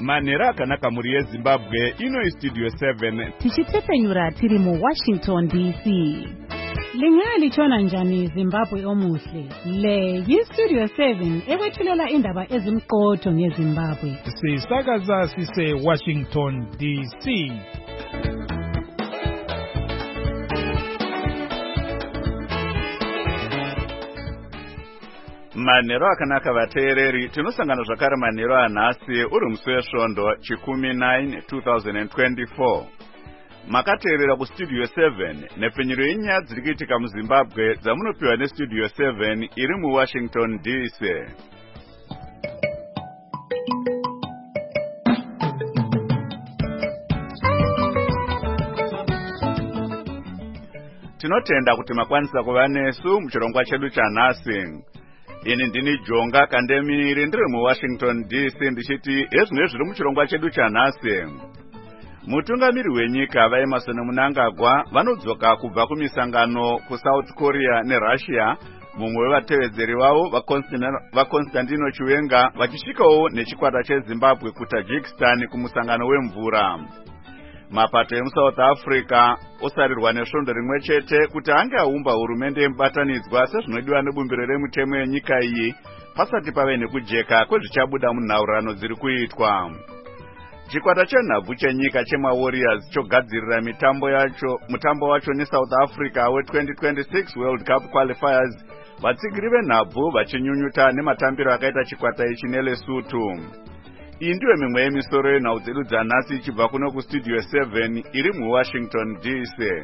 Manera akanaka muri yeZimbabwe ino Studio 7 tichitepfenyura tiri mu Washington DC. Lingalitshona njani Zimbabwe omuhle? Le yi-Studio 7 ekwethulela indaba ezimqotho ngeZimbabwe. Sisakaza sise Washington DC. Manero akanaka vateereri, tinosangana zvakare manero anhasi uri musi wesvondo chikumi 9 2024. Makateerera kuStudio 7 nepfenyuro yenyaya dziri kuitika muZimbabwe dzamunopiwa neStudio 7 iri muWashington DC. Tinotenda kuti makwanisa kuva nesu muchirongwa chedu chanhasi. Ini ndini Jonga Kandemiri ndiri muWashington DC ndichiti ezvino zviri muchirongwa chedu chanhasi. Mutungamiri wenyika vaEmmerson Mnangagwa vanodzoka kubva kumisangano kuSouth Korea neRussia, mumwe wevatevedzeri vavo vaConstantino Chiwenga vachisvikawo nechikwata cheZimbabwe kuTajikistan kumusangano wemvura. Mapato emuSouth Africa osarirwa nesvondo rimwe chete kuti ange aumba hurumende yemubatanidzwa sezvinodiwa nebumbiro remutemo yenyika iyi pasati pave nekujeka kwezvichabuda munhaurirano dziri kuitwa. Chikwata chenhabvu chenyika chemaWarriors chogadzirira mutambo wacho neSouth Africa we2026 World Cup Qualifiers, vatsigiri venhabvu vachinyunyuta nematambiro akaita chikwata ichi neLesotho. Iyi ndiyo mimwe yemisoro yenhau dzedu dzanhasi ichibva kuno kuStudio 7 iri muWashington DC.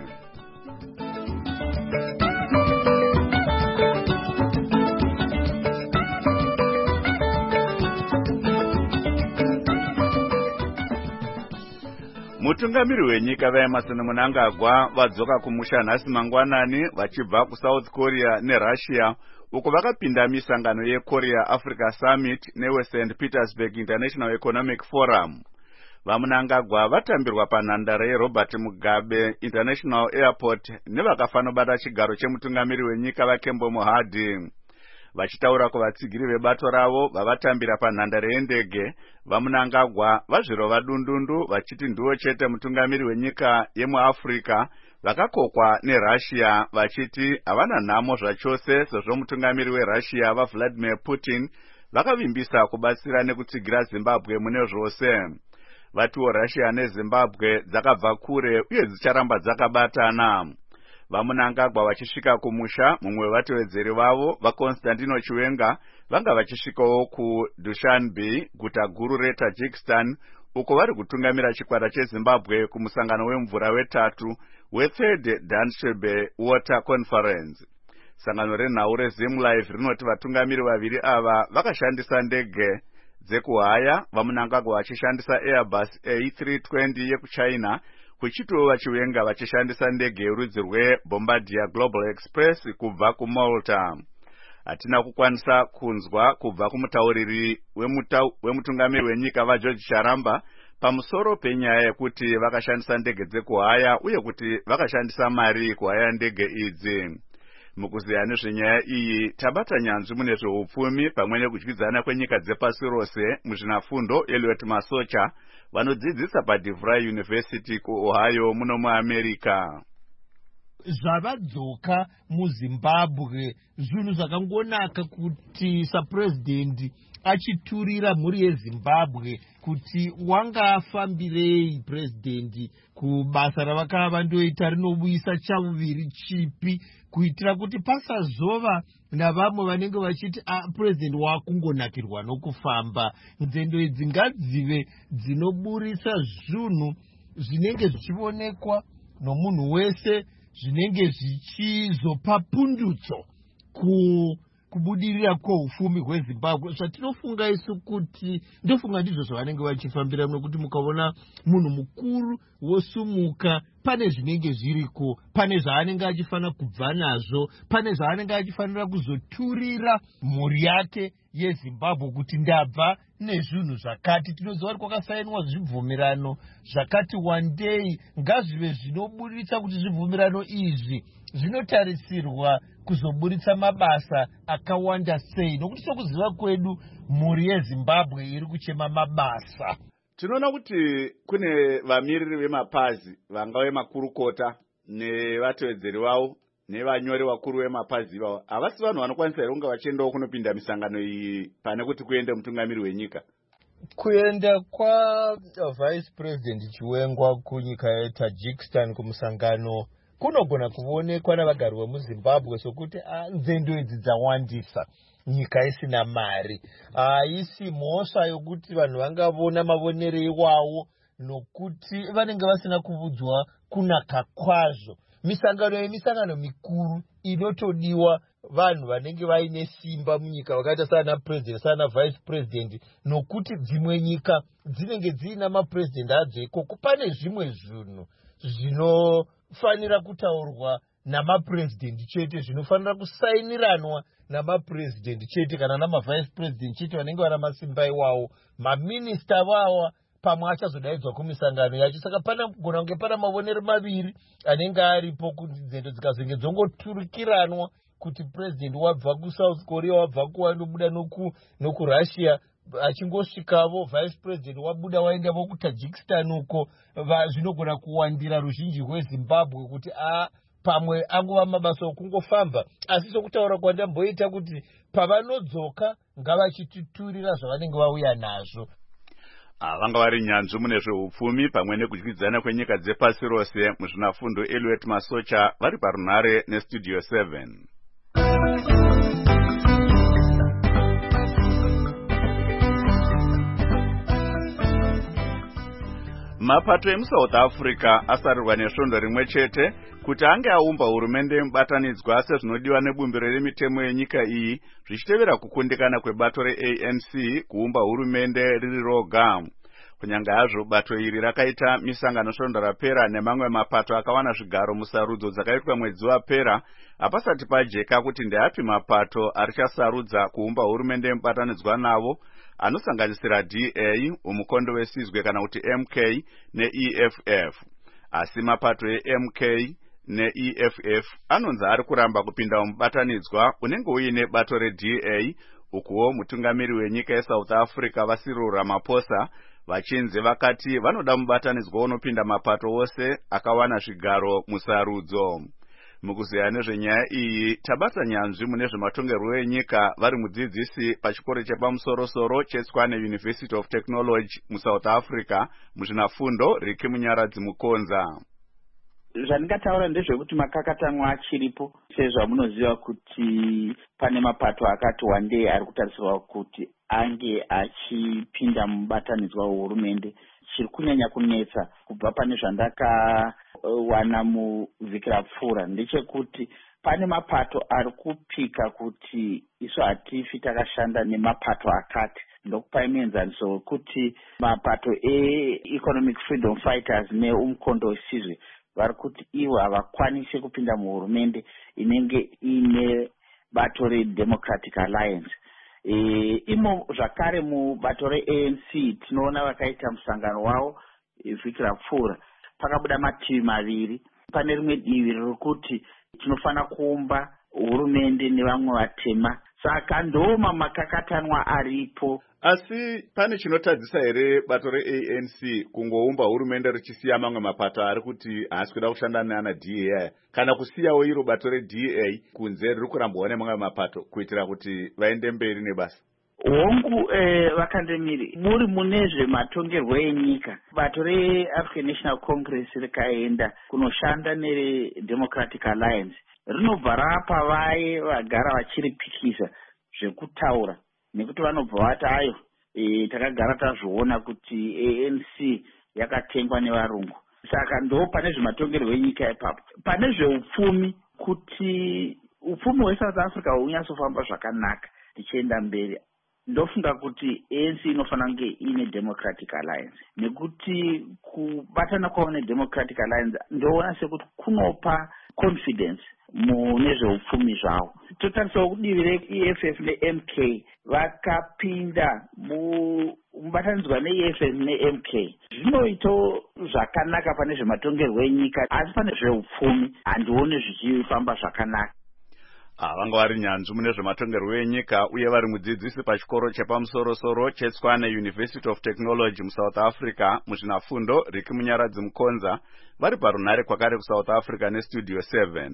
Mutungamiri wenyika vaEmmerson Mnangagwa vadzoka kumusha nhasi mangwanani vachibva kuSouth Korea neRussia, uko vakapinda misangano yeKorea Africa Summit neweSt Petersburg International Economic Forum. VaMnangagwa vatambirwa panhandare yeRobert Mugabe International Airport nevakafanobata chigaro chemutungamiri wenyika vaKembo Mohadi. Vachitaura kuvatsigiri vebato ravo vavatambira panhandare yendege, vaMnangagwa vazvirova dundundu vachiti ndiwo chete mutungamiri wenyika yemuAfrica vakakokwa neRussia, vachiti havana nhamo zvachose sezvo mutungamiri weRussia vaVladimir Putin vakavimbisa kubatsira nekutsigira Zimbabwe mune zvose. Vatiwo Russia neZimbabwe dzakabva kure uye dzicharamba dzakabatana. VaMnangagwa vachisvika kumusha, mumwe wevatevedzeri vavo vaConstantino Chiwenga vanga vachisvikawo kuDushanbe, guta guru reTajikistan, uko vari kutungamira chikwata cheZimbabwe kumusangano wemvura wetatu weThird Danshebe Water Conference. Sangano renhau reZimlife rinoti vatungamiri vaviri ava vakashandisa ndege dzekuhaya, vaMnangagwa vachishandisa Airbus A320 yekuChina, kuchitowo vaChiwenga vachishandisa ndege yerudzi rweBombardier Global Express kubva kuMalta. Hatina kukwanisa kunzwa kubva kumutauriri wemutungamiri wenyika vaGeorge Charamba pamusoro penyaya yekuti vakashandisa ndege dzekuhaya uye kuti vakashandisa mari kuhaya ndege idzi. Mukuziya nezvenyaya iyi tabata nyanzvi mune zveupfumi pamwe nekudyidzana kwenyika dzepasi rose muzvinafundo Elliot Masocha vanodzidzisa paDeVry University kuOhio muno muAmerica. Zvavadzoka muZimbabwe zvinhu zvakangonaka kuti sapresident achiturira mhuri yeZimbabwe kuti wanga afambirei president kubasa ravakava vandoita rinobuyisa chauviri chipi, kuitira kuti pasazova navamwe vanenge vachiti president wakungonakirwa nokufamba. Nzendo idzi ngadzive dzinoburisa zvinhu zvinenge zvichionekwa nomunhu wese, zvinenge zvichizopa pundutso kubudirira kwoufumi hweZimbabwe. Zvatinofunga isu kuti ndofunga ndizvo zvavanenge vachifambira, nokuti mukaona munhu mukuru wosumuka pane zvinenge zviriko, pane zvaanenge achifanira kubva nazvo, pane zvaanenge achifanira kuzoturira mhuri yake yeZimbabwe kuti ndabva nezvinhu zvakati. Tinoziva kuti kwakasainwa zvibvumirano zvakati wandei ngazvive zvinoburitsa kuti zvibvumirano izvi zvinotarisirwa kuzoburitsa mabasa akawanda sei, nokuti sokuziva kwedu mhuri yeZimbabwe iri kuchema mabasa. Tinoona kuti kune vamiriri vemapazi vanga vemakurukota nevatevedzeri vavo nevanyori vakuru vemapazi ivavo. Havasi vanhu vanokwanisa here kunge vachiendawo kunopinda misangano iyi pane kuti kuende mutungamiri wenyika? Kuenda vice president Chiwengwa kunyika yeTajikistan kumusangano kunogona kuonekwa navagari vemuZimbabwe sokuti nzendo idzi dzawandisa, nyika isina mari, haisi mhosva yokuti vanhu vangavona mavonero iwawo nokuti vanenge vasina kuvudzwa kunaka kwazvo. Misangano yemisangano mikuru inotodiwa vanhu vanenge vaine simba munyika vakaita sana president sana vice president, nokuti dzimwe nyika dzinenge dziina mapresident adzo ikoko. Pane zvimwe zvinhu zvinofanira kutaurwa namapresident chete, zvinofanira kusainiranwa namapresident chete kana namavice president chete vanenge vana masimba iwawo. Maminista vawa pamwe achazodaidzwa kumisangano yacho. Saka pana kugona kunge pana mavonero maviri anenge aripo kuti nzendo dzikazenge dzongoturikiranwa kuti president wabva kuSouth Korea wabva kuwandobuda nokuRussia achingosvikavo vice president wabuda waendavo kuTajikistan uko, zvinogona kuwandira ruzhinji rweZimbabwe kuti pamwe angova mabasa okungofamba. Asi sokutaura kwandamboita kuti pavanodzoka ngavachituturira zvavanenge vauya nazvo. Vanga vari nyanzvi mune zveupfumi pamwe nekudyidzana kwenyika dzepasi rose muzvinafundo Eliot Masocha vari parunhare nestudio 7. Mapato emuSouth Africa asarirwa nesvondo rimwe chete kuti ange aumba hurumende mubatanidzwa sezvinodiwa nebumbiro remitemo yenyika iyi, zvichitevera kukundikana kwebato reANC kuumba hurumende riri roga. Kunyange hazvo bato iri rakaita misangano svondo rapera nemamwe mapato akawana zvigaro musarudzo dzakaitwa mwedzi wapera, hapasati pajeka kuti ndeapi mapato arichasarudza kuumba hurumende mubatanidzwa navo, anosanganisira DA, umukondo wesizwe kana kuti MK neEFF. Asi mapato eMK neEFF anonzi ari kuramba kupinda mubatanidzwa unenge uine bato reDA, ukuwo mutungamiri wenyika yeSouth Africa Cyril Ramaphosa vachinzi vakati vanoda mubatanidzwa unopinda mapato ose akawana zvigaro musarudzo. Mukuziya nezvenyaya iyi tabata nyanzvi mune zvematongerwo enyika vari mudzidzisi pachikoro chepamusoro-soro cheTshwane University of Technology muSouth Africa muzvinafundo Riki Munyaradzi Mukonza. Zvandingataura ndezvekuti makakatanwa achiripo, sezvamunoziva kuti pane mapato akati wandei ari kutarisirwa kuti ange achipinda mubatanidzwa wehurumende. Chiri kunyanya kunetsa kubva pane zvandakawana muvhiki rapfuura ndechekuti pane mapato ari kupika kuti isu hatifi takashanda nemapato akati. Ndokupai muenzaniso wekuti mapato eEconomic Freedom Fighters neumukondo wesizwe vari kuti ivo havakwanisi kupinda muhurumende inenge ine bato reDemocratic Alliance. Imo zvakare mubato reANC tinoona vakaita musangano wavo vhiki rapfuura, pakabuda mativi maviri. Pane rimwe divi riri kuti tinofana kuumba hurumende nevamwe vatema, saka ndoma makakatanwa aripo. Asi pane chinotadzisa here bato reANC kungoumba hurumende richisiya mamwe mapato ari kuti haasi kuda kushanda neana DA, kana kusiyawo iro bato reDA kunze riri kurambwa nemamwe mapato kuitira kuti vaende mberi nebasa? Hongu vakandemiri muri mune zvematongerwo enyika, bato reAfrican National Congress rikaenda kunoshanda neDemocratic Alliance rinobva rapa vaye vagara vachiripikisa zvekutaura, nekuti vanobva vati ayo takagara tazviona kuti ANC yakatengwa nevarungu. Saka ndo pane zvematongerwo enyika ipapo. Pane zveupfumi, kuti upfumi hweSouth Africa hunyatsofamba zvakanaka tichienda mberi, ndofunga kuti ANC inofanira kunge ine Democratic Alliance, nekuti kubatana kwavo neDemocratic Alliance ndoona sekuti kunopa confidence mune zveupfumi zvavo. Totarisa kudivi reEFF neMK vakapinda mubatanidzwa neEFF neMK, zvinoita zvakanaka pane zvematongerwo enyika, asi pane zveupfumi handioni zvichifamba zvakanaka. vanga vari nyanzvi mune zvematongerwo enyika uye vari mudzidzisi pachikoro chepamusoro-soro cheTshwane University of Technology muSouth Africa muzvinafundo Riki Munyaradzi Mukonza vari parunhare kwakare kuSouth Africa neStudio 7.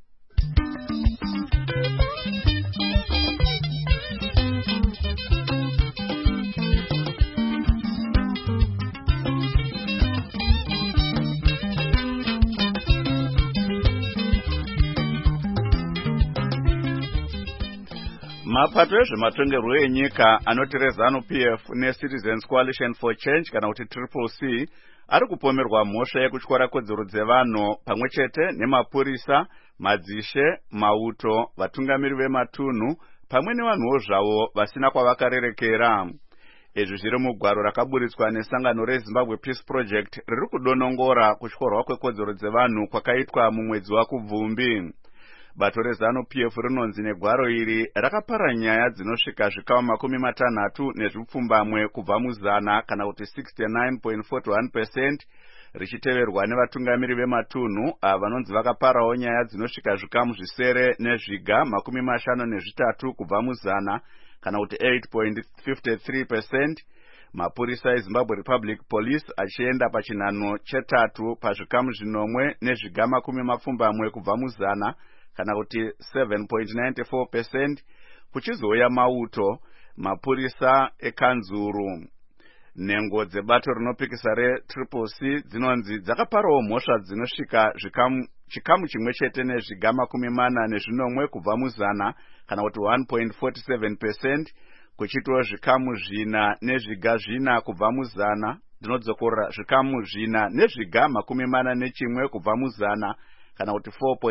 Mapato ezvematongerwo enyika anoti REZANU-PF neCitizens Coalition for Change kana kuti CCC ari kupomerwa mhosva yekutyora kodzero dzevanhu pamwechete nemapurisa, madzishe, mauto, vatungamiri vematunhu pamwe nevanhuwo zvavo vasina kwavakarerekera. Izvi zviri mugwaro rakaburitswa nesangano reZimbabwe Peace Project riri kudonongora kutyorwa kwekodzero dzevanhu kwakaitwa mumwedzi waKubvumbi. Bato reZANU-PF rinonzi negwaro iri rakapara nyaya dzinosvika zvikama 60 nezvipfumbamwe kubva muzana kana kuti 69.41% richiteverwa nevatungamiri vematunhu vanonzi vakaparawo nyaya dzinosvika zvikamu zvisere nezviga 53 kubva muzana kana kuti 8.53%. Mapurisa eZimbabwe Republic Police achienda pachinhano chetatu pazvikamu zvinomwe nezviga 20 kubva muzana kana kuti 7.94%, kuchizouya mauto, mapurisa ekanzuru. Nhengo dzebato rinopikisa reCCC dzinonzi dzakaparawo mhosva dzinosvika chikamu chimwe chete nezviga 40 kubva muzana kana kuti 1.47%, kuchitiwo zvikamu 4 nezviga 4 kubva muzana, dzinodzokorera zvikamu 4 nezviga 41 kubva muzana kana kuti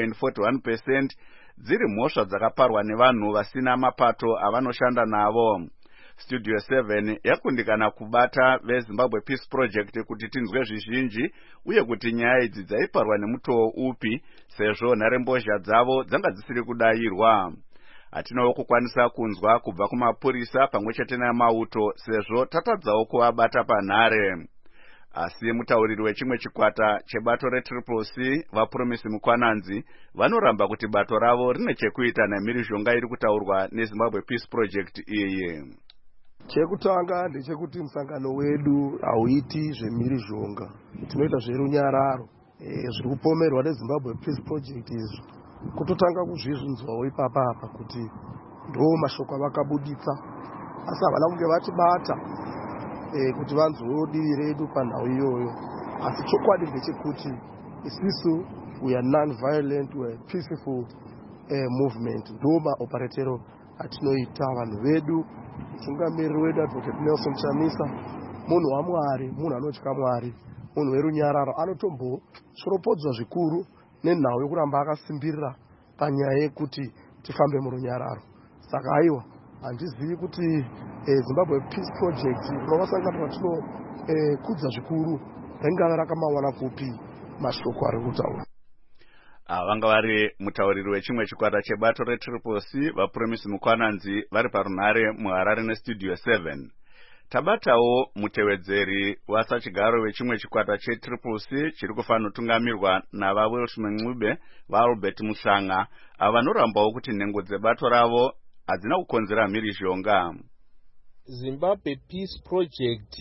4.41%, dziri mhosva dzakaparwa nevanhu vasina mapato avanoshanda navo. Studio 7 yakundikana kubata veZimbabwe Peace Project kuti tinzwe zvizhinji uye kuti nyaya idzi dzaiparwa nemutoo upi sezvo nharembozha dzavo dzanga dzisiri kudayirwa. Hatinawo kukwanisa kunzwa kubva kumapurisa pamwechete namauto sezvo tatadzawo kuvabata panhare. Asi mutauriri wechimwe chikwata chebato reCCC vaPromisi Mukwananzi vanoramba kuti bato ravo rine chekuita nemhirizhonga iri kutaurwa neZimbabwe Peace Project iyi. Chekutanga ndechekuti musangano wedu hauiti zvemhirizhonga, tinoita zverunyararo. Zviri kupomerwa neZimbabwe Peace Project izvi kutotanga kuzvizvinzwawo ipapa kuti ndo mashoko avakabuditsa, asi havana kunge vatibata kuti vanzwewo divi redu panhau iyoyo. Asi chokwadi ndechekuti isisu we are non-violent, we are peaceful movement. Ndo maoperatero atinoita vanhu vedu. Mutungamiriri wedu Advocate Nelson Chamisa munhu waMwari, munhu anotya Mwari, munhu werunyararo, anotomboshoropodzwa zvikuru nenhau yokuramba akasimbirira panyaya yekuti tifambe murunyararo. Saka aiwa, handizivi kuti Zimbabwe Peace Project rovasangano vatinokudza zvikuru ringava rakamawana kupi mashoko ari kutaura. Vanga vari mutauriri wechimwe chikwata chebato reCCC vaPromisi Mukwananzi vari parunhare muHarare neStudio 7. Tabatawo mutevedzeri wasachigaro wechimwe chikwata cheCCC chiri kufanira navaWilson Ncube vaAlbert Mushanga vanorambawo kuti nhengo dzebato ravo hadzina kukonzera mhirizhonga. Zimbabwe Peace Project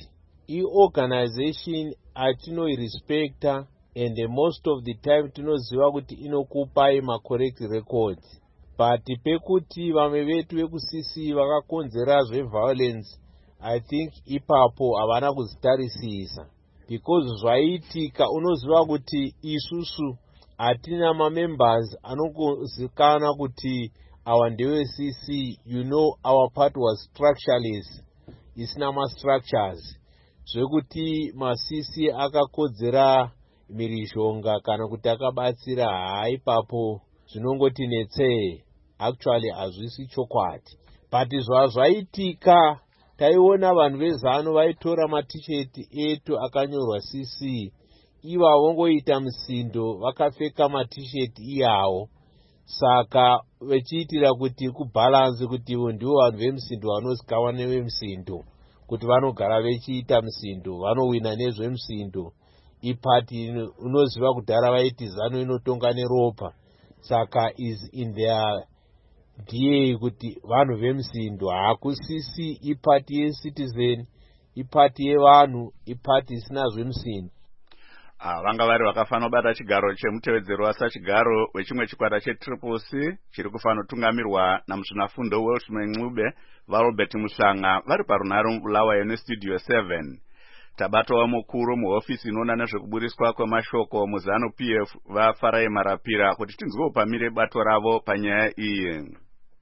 iorganization atinoirespecta and most of the time tinoziva kuti inokupai correct records, but pekuti vamwe vetu vekuCC vakakonzera zveviolence, I think ipapo havana kuzitarisisa, because zvaitika unoziva kuti isusu hatina mamembers anongozikana kuti our ndewe-CC, you know our part was structureless, isina ma-structures, zvekuti ma-CC akakodzera mhirizhonga kana kuti akabatsira haipapo zvinongoti netsee, actually hazvisi chokwadi. But zvaitika taiona vanhu vezano vaitora matisheti etu akanyorwa CC, iva vongoita musindo vakapfeka matisheti iyawo, saka vechiitira kuti kubalance kuti ndivo vanhu vemusindo vanozikanwa nevemusindo, kuti vanogara vechiita musindo, vanowina nezvemusindo. Ipati unoziva kudhara vaiti zano inotonga neropa, saka is in their ndiye kuti vanhu vemusindo hakusisi ipati yecitizen, ipati yevanhu, ipati isina zvemusindo. Vanga vari vakafanira kubata chigaro chemutevedzero wasachigaro wechimwe chikwata cheTriple-C chiri kufanira kutungamirwa namusvinafundo Welshman Ncube vaRobert Mushanga vari parunhare Bulawayo neStudio 7. Tabatawo mukuru muhofisi inoona nezvekuburiswa kwemashoko muZANU-PF vaFarai Marapira kuti tinzwewo pamire bato ravo panyaya iyi.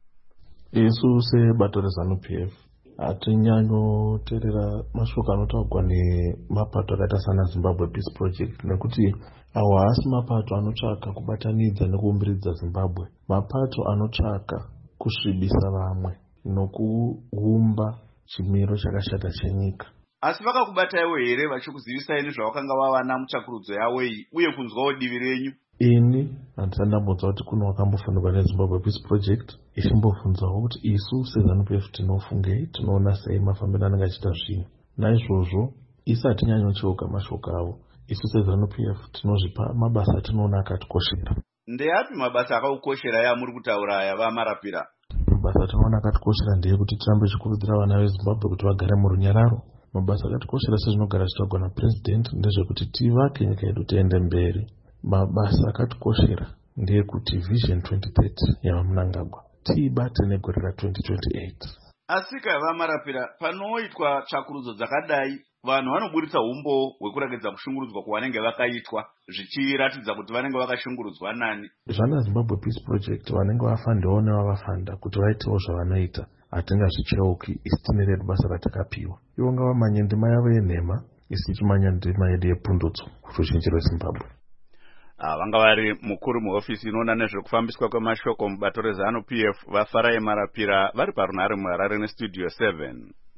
Isu sebato reZANU-PF hatinyanyoteerera mashoko anotaurwa nemapato akaita sana Zimbabwe Peace Project nekuti awo haasi mapato anotsvaka kubatanidza nekuumbiridza Zimbabwe. Mapato anotsvaka kusvibisa vamwe nokuumba chimiro chakashata chenyika. Asi vakakubataiwo here vachikuzivisai nezvavakanga vawana mutsvakurudzo yavo iyi uye kunzwawo divi renyu? Ini handisati ndambonzwa kuti kuno wakambofundirwa neZimbabwe Peace Project ichimbobvunzawo kuti isu seZANU-PF tinofungei, tinoona sei mafambiro anenge achiita zvinhu. Naizvozvo isu hatinyanyocheuka mashoko avo. Isu seZANU-PF tinozvipa mabasa atinoona akatikoshera. Ndeapi mabasa akakukoshera yamuri kutaura aya vaMarapira? Mabasa atinoona akatikoshera ndeyekuti tirambe tichikurudzira vana veZimbabwe kuti vagare murunyararo. Mabasa akatikoshera sezvinogara zvitaurwa naPresident ndezvekuti tivake nyika yedu tiende mberi. Mabasa akatikoshera ndeyekuti Vision 2030 yaMnangagwa tiibate negore ra2028. Asika vaMarapira, panoitwa tsvakurudzo dzakadai vanhu vanoburitsa umbo hwekurakidza kushungurudzwa kwavanenge vakaitwa zvichiratidza kuti vanenge vakashungurudzwa nani. Zvana Zimbabwe Peace Project vanenge vafandawo nevavafanda kuti vaitewo zvavanoita hatingazvicheuki isi tine redu basa ratakapiwa. Ivo ngavamanye ndima yavo yenhema, isi tichimanya ndima yedu yepundutso kuruzhinji rweZimbabwe. Vanga vari mukuru muhofisi inoona nezvekufambiswa kwemashoko mubato reZANU-PF vaFarai Marapira vari parunhare muHarare neStudio 7.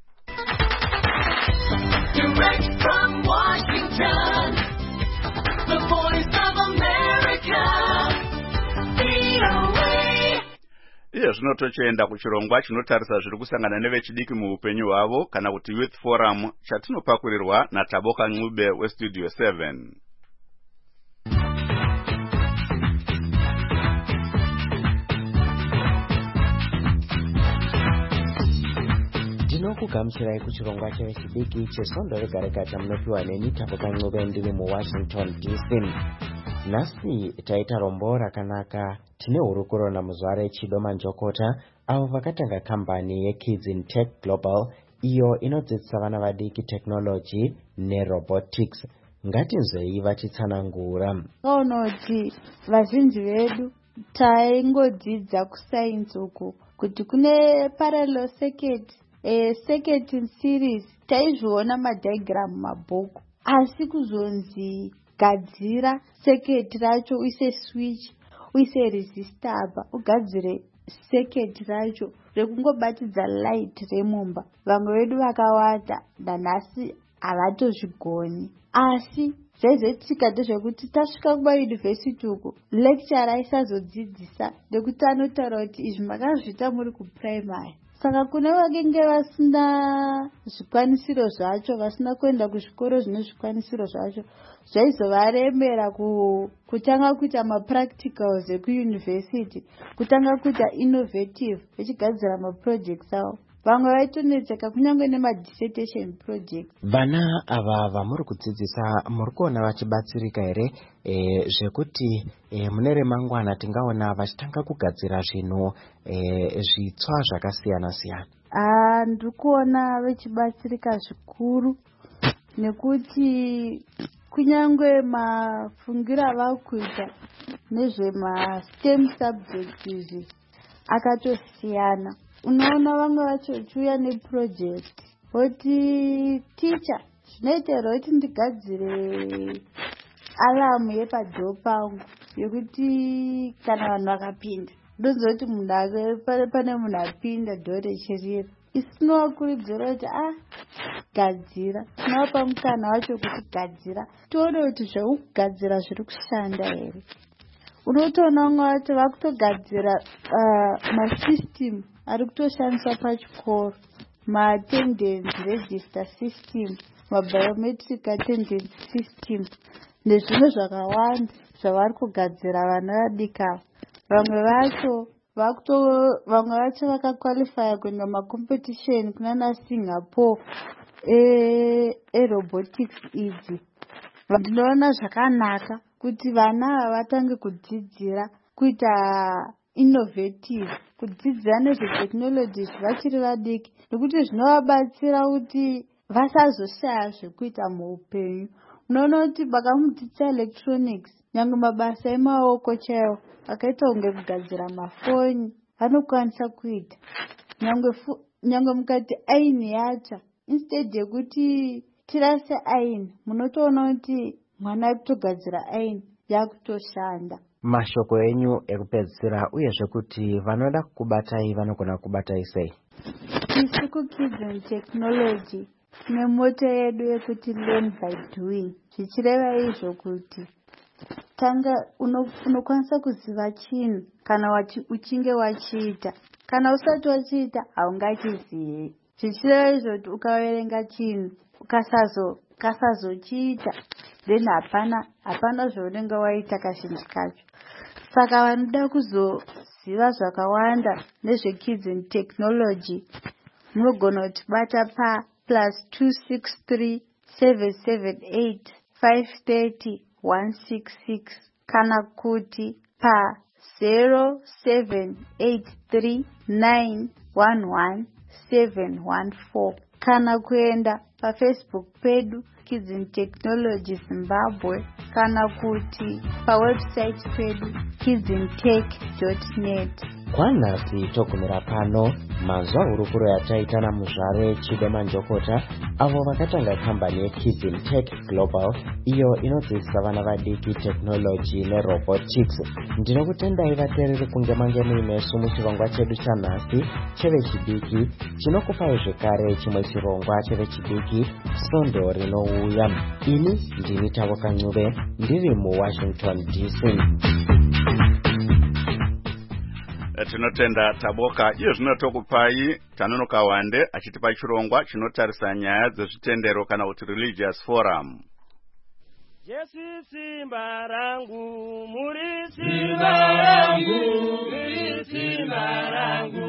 Direct from Washington, the voice of America, VOA. Iye zvino tochienda kuchirongwa chinotarisa zviri kusangana nevechidiki muupenyu hwavo kana kuti Youth Forum chatinopakurirwa naTaboka Ncube weStudio 7. Ndinokugamuchirai kuchirongwa chevechidiki chesondo rega rega chamunopiwa neni Taboka Ncube ndiri muWashington DC. Nhasi taita rombo rakanaka. Tine hurukuro namuzuva reChido Manjokota avo vakatanga kambani yeKids in Tech Global iyo inodzidzisa vana vadiki technology nerobotics. Ngatinzwei vachitsanangura. Kaunoti vazhinji vedu taingodzidza kusainzi uku kuti kune parallel circuit, circuit in series, taizviona madiagram mabhuku, asi kuzonzi gadzira circuit racho uise switch uise resistor apa ugadzire circuit racho rekungobatidza light remumba. Vamwe vedu vakawanda nanhasi havatozvigoni, asi zvaizetsika ndezvekuti tasvika kumayunivhesiti uku lecturer aisazodzidzisa nekuti anotaura kuti izvi makazviita muri kuprimary. Saka kune vakenge vasina zvikwanisiro zvacho, vasina kuenda kuzvikoro zvine zvikwanisiro zvacho, zvaizovaremera kutanga kuita mapracticals ekuyunivhesiti, kutanga kuita innovative vechigadzira maprojects avo. Vamwe vaitonetseka kunyange nemadissertation project. Vana ava vamuri kudzidzisa muri kuona vachibatsirika here zvekuti mune remangwana tingaona vachitanga kugadzira zvinhu zvitsva zvakasiyana siyana? Ndiri kuona vachibatsirika zvikuru nekuti kunyange mafungiro avakuita nezvemastem subjects izvi akatosiyana. Unoona vamwe vacho vachiuya neproject voti teacher zvinoitera kuti ndigadzire alamu yepadhoo pangu yekuti kana vanhu vakapinda ndonzwa kuti pane munhu apinda dhoo rechirira. Isi tinovakurudzira kuti gadzira, tinovapa mukana wacho kuti gadzira, tione kuti zvaukugadzira zviri kushanda here. Unotoona vamwe vacho vakutogadzira masystem ari kutoshandiswa pachikoro, ma-attendance register system, ma-biometric attendance system nezvimwe zvakawanda zvavari kugadzira vana vadika. Vamwe vacho vamwe vacho vakaqualifya kuenda macompetition kunana Singapore aerobotics idzi. Ndinoona zvakanaka kuti vana vatange kudzidzira kuita innovative, kudzidzira nezvetechnology vachiri vadiki, nekuti zvinovabatsira kuti vasazoshaya zvekuita muupenyu. Unoona kuti vakamudzidzisa electronics, nyangwe mabasa emaoko chaiwo akaita kunge kugadzira mafoni vanokwanisa kuita. Nyangwe mukati aini yacha, instead yekuti tirase aini, munotoona kuti mwana akutogadzira aini yakutoshanda. Mashoko enyu ekupedzisira uyezve kuti vanoda kukubatai vanogona kukubatai sei? Isu kuKids and Technology tine moto yedu yekuti learn by doing. Zvichireva izvo kuti tanga unokwanisa kuziva chinhu kana uchinge wachiita. Kana usati wachiita haungachizivi. Zvichireva izvo kuti ukaverenga chinhu ukasazochiita then hapana zvaunenge waita kazhinji kacho. Saka vanoda kuzoziva zvakawanda nezveKids and Technology munogona kutibata pa +263 778 530 166 kana kuti pa 0783 911 714 kana kuenda paFacebook pedu Kids and Technology Zimbabwe kana kuti pawebsite pedu kidsandtech.net. Kwanhasi togumira pano manzwa hurukuro yataita muzvare Chidema Njokota avo vakatanga kambani yeKids and Tech Global iyo inodzidzisa vana vadiki technology nerobotics. Ndinokutendai vateereri kunge mange muinesu muchirongwa chedu chanhasi chevechidiki chinokupai zvekare chimwe chirongwa chevechidiki Svondo rinouya. Ini ndini Tavoka Ncube ndiri muWashington DC. Tinotenda Taboka. Iyo zvino tokupai Tanonoka Wande achitipa chirongwa chinotarisa nyaya dzezvitendero kana kuti religious forum. Jesu simba rangu, muri simba rangu, muri simba rangu,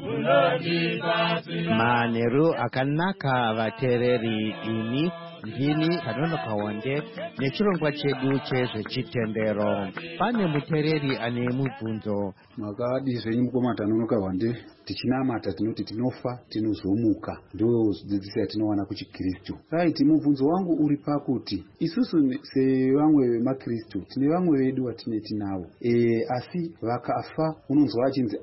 munondipasi. Manheru akanaka vateereri, ini ndini Tanonoka Wande nechirongwa chedu chezvechitendero. Pane muteereri ane mubvunzo. Makadi zvenyu mukoma Tanonoka Wande, tichinamata tinoti tinofa tinozomuka, ndo dzidziso yatinowana kuchiKristu. Right, mubvunzo wangu uri pakuti isusu sevamwe vemakristu tine vamwe vedu vatineti navo asi vakafa unonzwa achinzi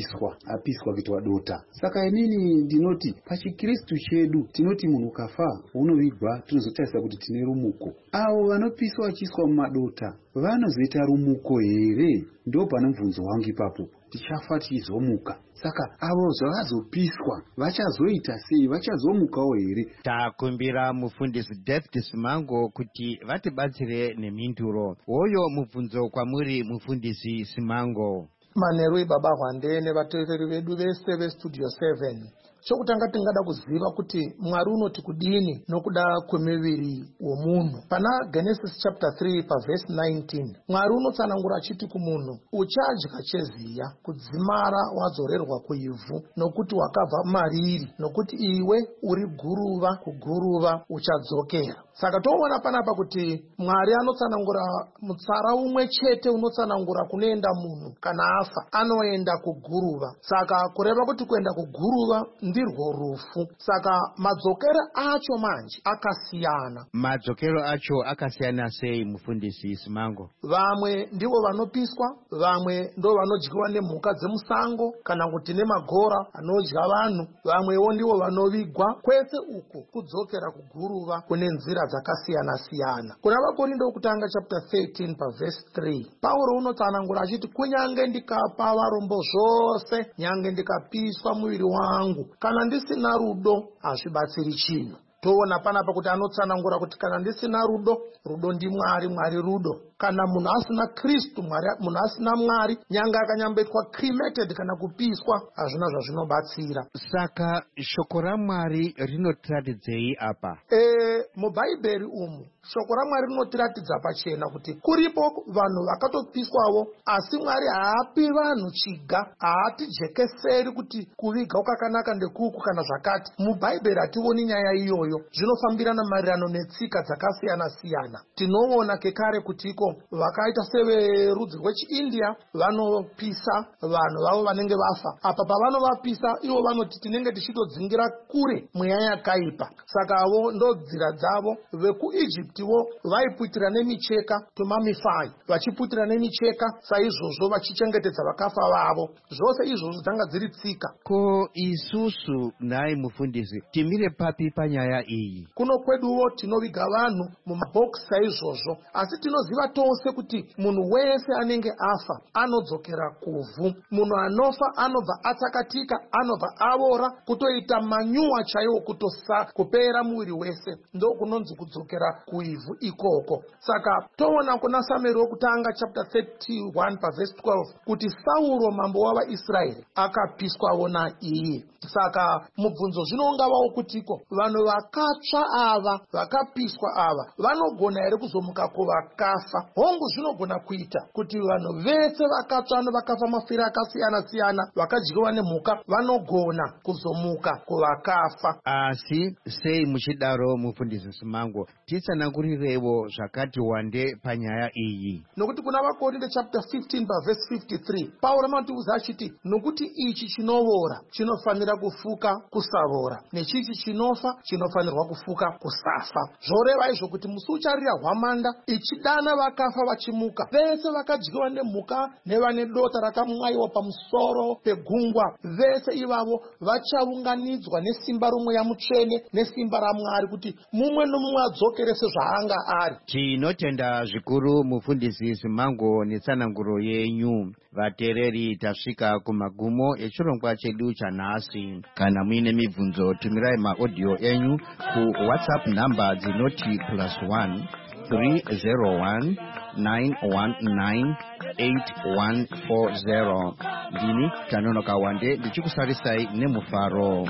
apiswa kuitwa dota. Saka inini ndinoti pachiKristu chedu tinoti munhu ukafa unovigwa, tinozotarisa kuti tine rumuko. Avo vanopiswa vachiiswa mumadota vanozoita rumuko here? Ndo pane mubvunzo wangu ipapo. Tichafa tichizomuka, saka avo zvavazopiswa vachazoita sei? Vachazomukawo here? Takumbira mufundisi David Simango kuti vatibatsire nemhinduro. Oyo mubvunzo kwamuri mufundisi Simango. Manheru baba Wande nevateereri vedu vese veStudio 7. Chokutanga tingada kuziva kuti Mwari unoti kudini nokuda kwemiviri womunhu. Pana Genesis chapter 3 verse 19 Mwari unotsanangura achiti kumunhu, uchadya cheziya, kudzimara wadzorerwa kuivhu, nokuti wakabva mariri, nokuti iwe uri guruva, kuguruva uchadzokera. Saka toona panapa kuti Mwari anotsanangura mutsara umwe chete unotsanangura kunoenda munhu kana afa, anoenda kuguruva. Saka kureva kuti kuenda kuguruva ndirwo rufu. Saka madzokero acho manje akasiyana. Madzokero acho akasiyana sei mufundisi Simango? Vamwe ndivo vanopiswa, vamwe ndo vanodyiwa nemhuka dzemusango kana kuti nemagora anodya vanhu, vamwewo ndivo vanovigwa. Kwese uko kudzokera kuguruva kune nzira dzakasiyana siyana. Kuna vaKorindo wokutanga chapter 13 verse 3 Paulo unotsanangura achiti kunyange ndikapa varombo zvose, nyange ndikapiswa muviri wangu, kana ndisina rudo hazvibatsiri chinhu. Toona panapa kuti anotsanangura kuti kana ndisina rudo, rudo ndiMwari, Mwari rudo. kana munhu asina Kristu, munhu asina Mwari, nyanga akanyamboitwa cremated kana kupiswa, hazvina zvazvinobatsira. Saka shoko raMwari rinotiratidzei apa? Mubhaibheri umu shoko raMwari rinotiratidza pachena kuti kuripo vanhu vakatopiswawo, asi Mwari haapi vanhu chiga, haatijekeseri kuti kuviga kwakanaka ndekuku kana zvakati. Mubhaibheri hationi nyaya iyoyo. Zvinofambirana maererano netsika dzakasiyana-siyana. Tinoona kekare kutiko vakaita severudzi rwechiIndia vanopisa vanhu vavo vanenge vafa. Apa pavanovapisa ivo vanoti tinenge tichitodzingira kure mweya yakaipa. Saka avo ndo nzira dzavo. VekuIjiptiwo vaiputira nemicheka tomamifai, vachiputira nemicheka saizvozvo vachichengetedza vakafa vavo. Zvose izvozvo dzanga dziri tsika. Ko isusu nai mufundisi timire papi panyaya iyi? Kuno kweduwo tinoviga vanhu mumabhokisi saizvozvo, asi tinoziva tose kuti munhu wese anenge afa anodzokera kuvhu. Munhu anofa anobva atsakatika, anobva avora, kutoita manyuwa chaiwo, kupera muviri wese, ndo kunonzi kudzokera kuivhu ikoko. Saka toona kuna Samueri wokutanga chapter 31 pavhesi 12 kuti Sauro mambo wavaIsraeri akapiswawo naiye. Saka mubvunzo zvinongavawo kutiko vanhu vakatsva ava, vakapiswa ava, vanogona here kuzomuka kuvakafa? Hongu zvinogona kuita kuti vanhu vese vakatsva nevakafa mafiro akasiyana-siyana, vakadyiwa nemhuka, vanogona kuzomuka kuvakafa. Asi sei muchidaro mufundisi Simango, titsanangurirewo zvakati wande panyaya iyi? Nokuti kuna vaKorinde chapter 15 pavhesi 53 Pauro amatiudza achiti nokuti ichi chinovora chinofanira kufuka kusavora, nechichi chinofa chinofanirwa kufuka kusafa. Zvoreva izvo kuti musi ucharira hwamanda ichidana vakafa vachimuka, vese vakadyiwa nemhuka nevane dota rakamwaiwa pamusoro pegungwa, vese ivavo vachaunganidzwa nesimba romweya mutsvene nesimba raMwari kuti mumwe nomumwe adzokere sezvaanga ari. Tinotenda zvikuru mufundisi Simango netsananguro yenyu. Vateereri, tasvika kumagumo echirongwa chedu chanhasi. Kana muine mibvunzo, tumirai maaudio enyu kuWhatsApp namba dzinoti +1 301 919 8140. Ndini Tanonoka Wande ndichikusarisai nemufaro.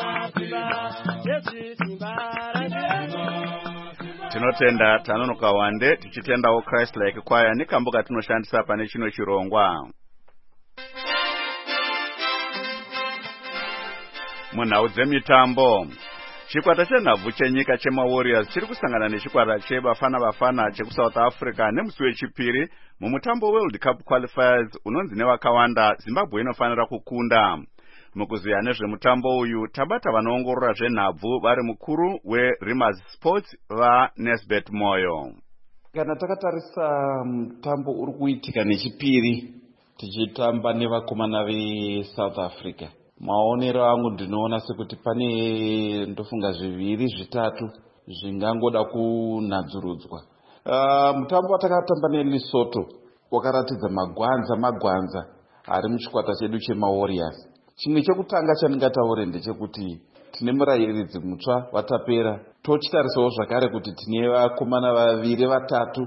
Tinotenda Tanonoka Wande tichitendawo Christ Like Choir nikambuka tinoshandisa pane chino chirongwa. Munhau dzemitambo, chikwata chenhabvu chenyika chemaWarriors chiri kusangana nechikwata cheBafana Bafana chekuSouth Africa nemusi wechipiri mumutambo World Cup Qualifiers unonzi nevakawanda Zimbabwe inofanira kukunda. Mukuziya nezvemutambo uyu tabata vanoongorora zvenhabvu vari mukuru weRimers Sports vaNesbet Moyo. Kana takatarisa mutambo uri kuitika nechipiri tichitamba nevakomana veSouth Africa, maonero angu ndinoona sekuti pane ndofunga zviviri zvitatu zvingangoda kunadzurudzwa. Mutambo watakatamba neLesotho wakaratidza magwanza ari muchikwata chedu chemaWarriors. Chimwe chekutanga chandingataure ndechekuti tine murayiridzi mutsva watapera. Tochitarisawo zvakare kuti tine vakomana vaviri vatatu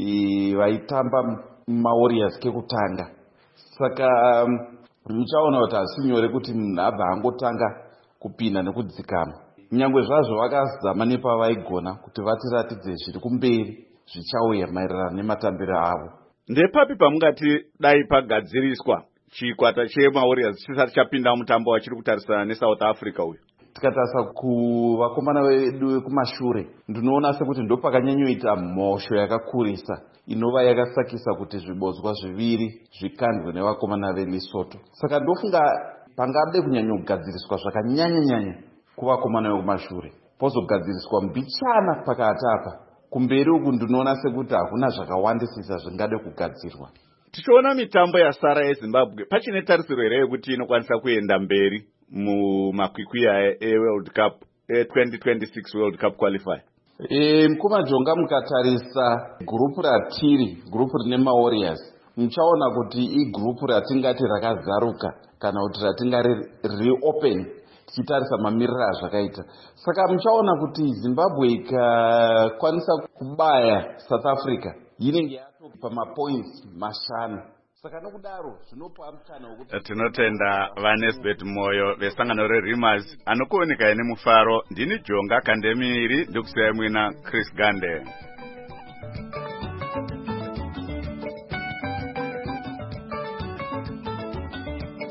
vaitamba maWarriors kekutanga. Saka muchaona kuti hasi nyore kuti munhu abva angotanga kupinda nekudzikama. Nyangwe zvazvo vakazama nepavaigona kuti vatiratidze zviri kumberi zvichauya maererano nematambiro avo. Ndepapi pamungati dai pagadziriswa chikwata chemaWarriors chisati chapinda mutambo wachiri kutarisana neSouth Africa uyu? Tikatarisa kuvakomana vedu vekumashure, ndinoona sekuti ndopakanyanyoita mhosho yakakurisa inova yakasakisa kuti zvibodzwa zviviri zvikandwe nevakomana veLesotho. Saka ndofunga pangade kunyanyogadziriswa zvakanyanya kuvakomana vekumashure, pozogadziriswa mbichana pakati apa. Kumberi uku ndinoona sekuti hakuna zvakawandisisa zvingade kugadzirwa. Tichiona mitambo yasara yeZimbabwe, pachine tarisiro here yekuti inokwanisa kuenda mberi mumakwikwi eWorld Cup 2026 World Cup Qualifier? Mukumajonga mukatarisa gurupu ratiri, gurupu rine maWarriors, muchaona kuti igurupu ratingati rakazaruka kana kuti ratingari reopen tichitarisa mamiriro azvakaita. Saka muchaona kuti Zimbabwe ikakwanisa kubaya South Africa inenge pamapoints mashanu. Saka nokudaro zvinopa mukana wekuti tinotenda vaNesbet Moyo vesangano reRimers anokuoneka nemufaro. Ndini Jonga Kandemiri ndikusiyai mwina Chris Gande.